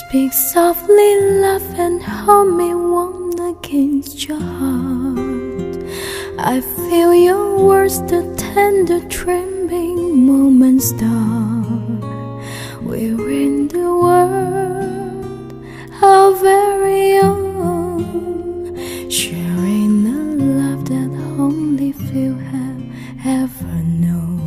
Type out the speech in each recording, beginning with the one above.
Speak softly, love, and hold me warm against your heart. I feel your words, the tender trembling moments start. We're in the world, our very own, sharing a love that only few have ever known.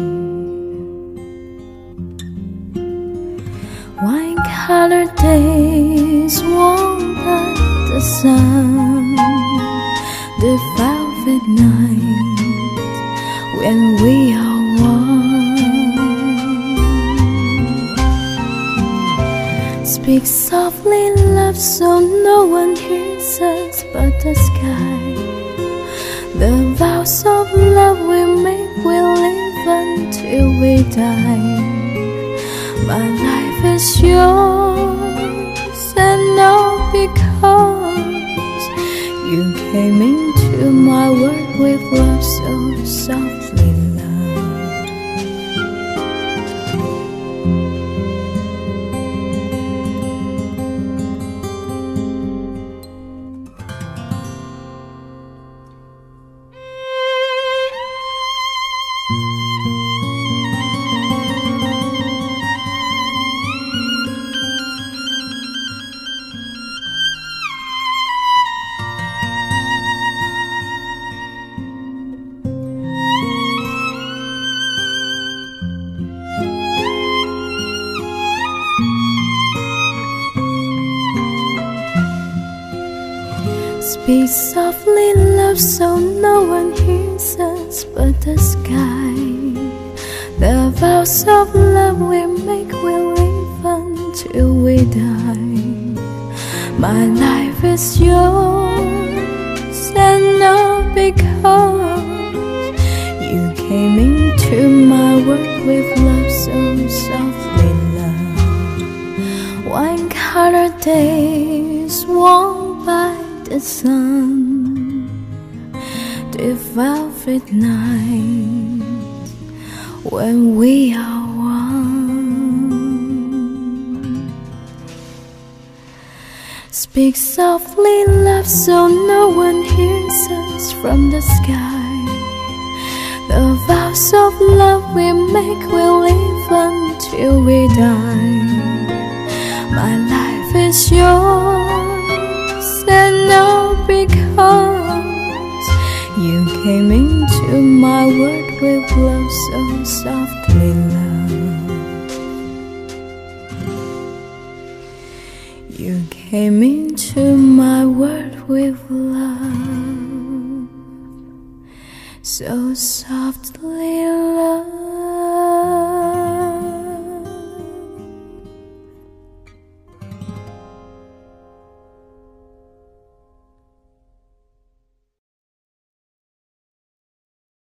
Wine-colored days warmed by the sun, the velvet night when we are one. Speak softly, love, so no one hears us but the sky. The vows of love we make will live until we die. My life is yours, and all because you came into my world with love so softly, Speak softly, love, so no one hears us but the sky. The vows of love we make will live until we die. My life is yours, and all because you came into my world with love so softly, love. Wine-colored days warmed by the sun, the velvet night when we are one. Speak softly, love, so no one hears us from the sky. The vows of love we make will live until we die. My life is yours, and all because you came into my world with love so softly, love. You came into my world with love so softly, love.